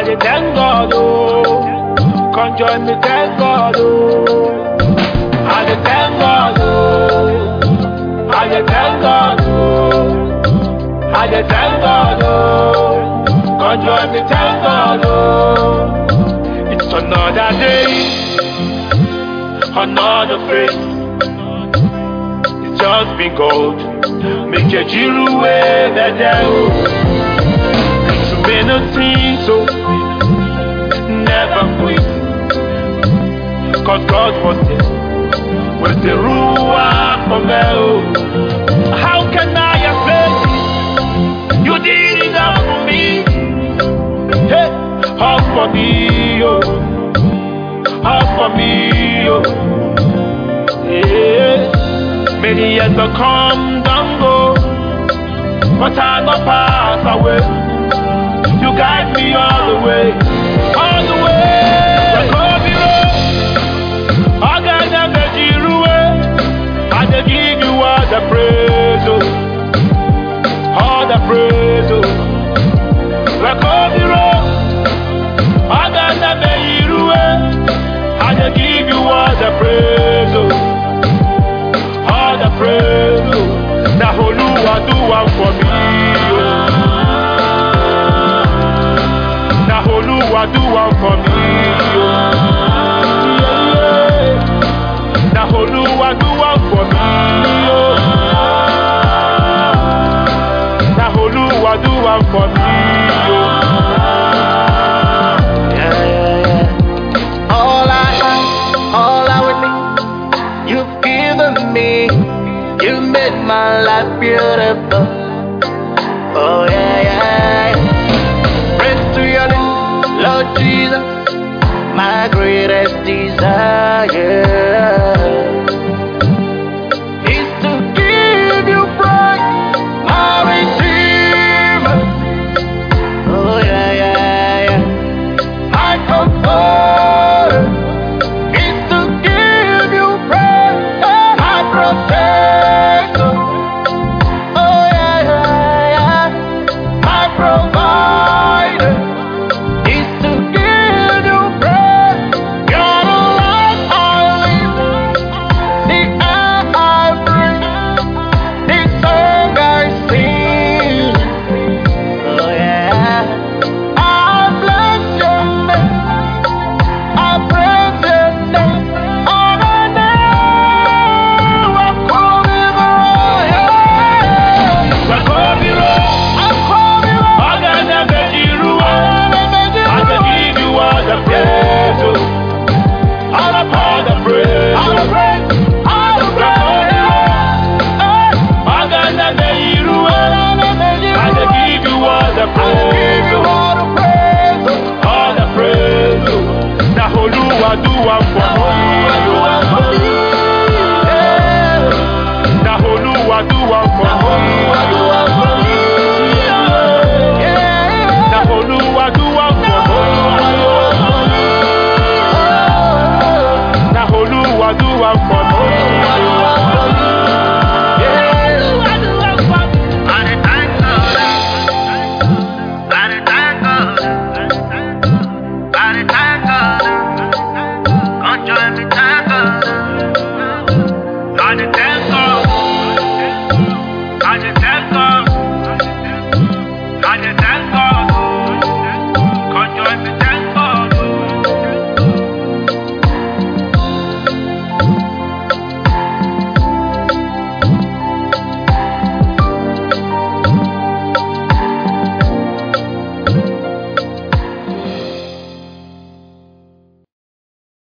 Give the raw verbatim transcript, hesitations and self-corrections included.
I dey thank God, oh. Come join me, thank God, oh. I dey thank God, oh. I dey thank God, oh. I dey thank God, oh. Come join me, thank God, oh. It's another day, another face. It's just been gold. Make your jiru way better, oh. Too many things, so never quit. Cause God was there, was the ruler for me, oh. How can I explain it? You did it all for me. Hey, all for me, oh. All for me, oh. Yeah. Many years will come and go, but I not pass away. You guide me all the way, all the way. I call you, I got them the Jiruwe. I just give you all the praise, oh. All the praise, oh. I call you, I got them the Jiruwe. I just give you all the praise, oh. All the praise, oh. Now Oluwa do one for me, oh. Oluwa do one for me, oh. Yeah, yeah. Now Oluwa do one for me, oh. Now Oluwa do one for me, oh. Yeah, yeah, yeah. All I have, all I would need, you've given me. You made my life beautiful. Oh yeah, yeah, yeah. Praise to your name, Lord Jesus, my greatest desire.